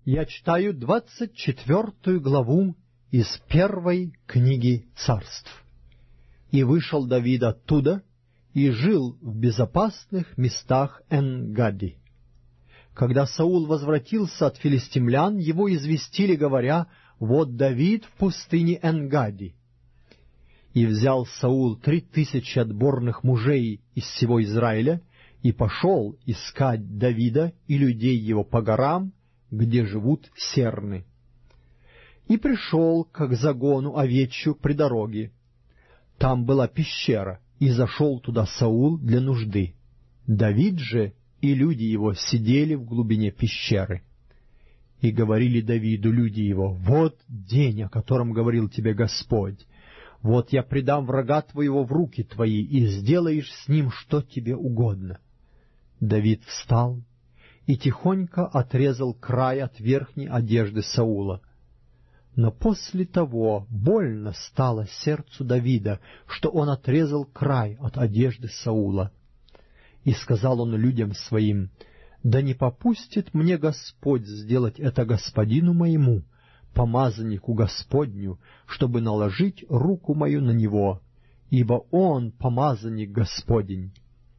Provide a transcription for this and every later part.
Я читаю 24 главу из первой книги Царств. «И вышел Давид оттуда, и жил в безопасных местах Эн-Гадди. Когда Саул возвратился от филистимлян, его известили, говоря: вот Давид в пустыне Эн-Гадди. И взял Саул 3000 отборных мужей из всего Израиля, и пошел искать Давида и людей его по горам, где живут серны. И пришел к загону овечью при дороге. Там была пещера, и зашел туда Саул для нужды. Давид же и люди его сидели в глубине пещеры. И говорили Давиду люди его: вот день, о котором говорил тебе Господь. Вот я предам врага твоего в руки твои, и сделаешь с ним, что тебе угодно. Давид встал и тихонько отрезал край от верхней одежды Саула. Но после того больно стало сердцу Давида, что он отрезал край от одежды Саула. И сказал он людям своим: да не попустит мне Господь сделать это господину моему, помазаннику Господню, чтобы наложить руку мою на него, ибо он помазанник Господень.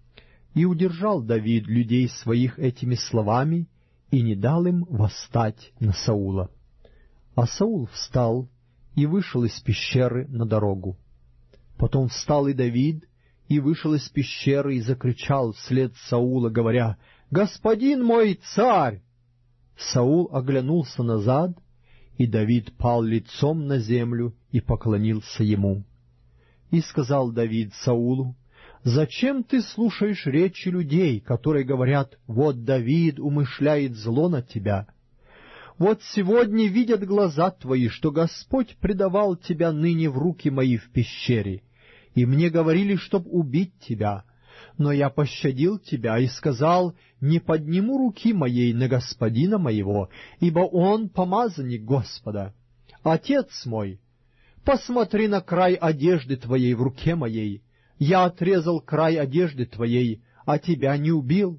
И удержал Давид людей своих этими словами, и не дал им восстать на Саула. А Саул встал и вышел из пещеры на дорогу. Потом встал и Давид, и вышел из пещеры, и закричал вслед Саула, говоря: «Господин мой царь!» Саул оглянулся назад, и Давид пал лицом на землю и поклонился ему. И сказал Давид Саулу: «Зачем ты слушаешь речи людей, которые говорят: вот Давид умышляет зло на тебя? Вот сегодня видят глаза твои, что Господь предавал тебя ныне в руки мои в пещере, и мне говорили, чтоб убить тебя. Но я пощадил тебя и сказал: не подниму руки моей на господина моего, ибо он помазанник Господа. Отец мой, посмотри на край одежды твоей в руке моей. Я отрезал край одежды твоей, а тебя не убил.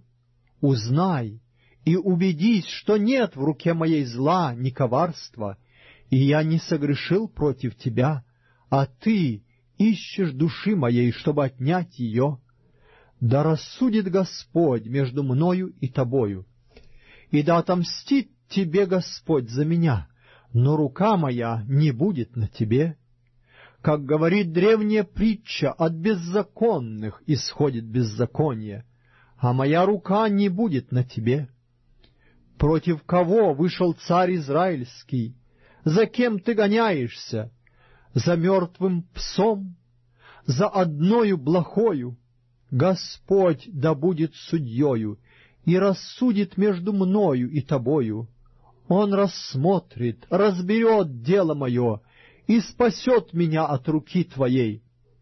Узнай и убедись, что нет в руке моей зла, ни коварства, и я не согрешил против тебя, а ты ищешь души моей, чтобы отнять ее. Да рассудит Господь между мною и тобою, и да отомстит тебе Господь за меня, но рука моя не будет на тебе. Как говорит древняя притча, от беззаконных исходит беззаконие, а моя рука не будет на тебе. Против кого вышел царь израильский? За кем ты гоняешься? За мертвым псом? За одною блохою? Господь да будет судьею и рассудит между мною и тобою. Он рассмотрит, разберет дело мое и спасет меня от руки твоей».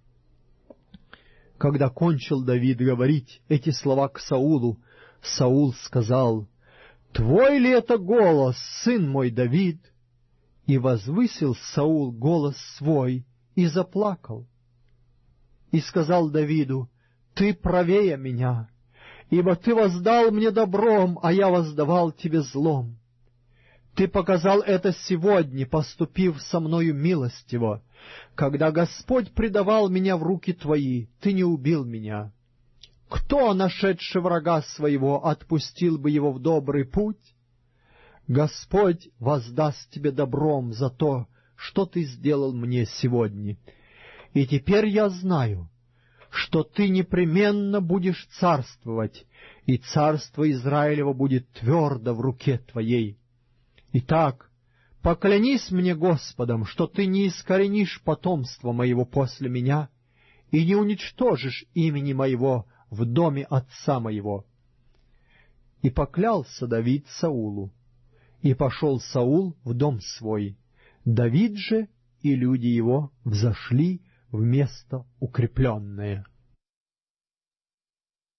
Когда кончил Давид говорить эти слова к Саулу, Саул сказал: «Твой ли это голос, сын мой Давид?» И возвысил Саул голос свой и заплакал. И сказал Давиду: «Ты правее меня, ибо ты воздал мне добром, а я воздавал тебе злом. Ты показал это сегодня, поступив со мною милостиво. Когда Господь предавал меня в руки твои, ты не убил меня. Кто, нашедший врага своего, отпустил бы его в добрый путь? Господь воздаст тебе добром за то, что ты сделал мне сегодня. И теперь я знаю, что ты непременно будешь царствовать, и царство Израилева будет твердо в руке твоей. Итак, поклянись мне Господом, что ты не искоренишь потомство моего после меня и не уничтожишь имени моего в доме отца моего». И поклялся Давид Саулу. И пошел Саул в дом свой. Давид же и люди его взошли в место укрепленное.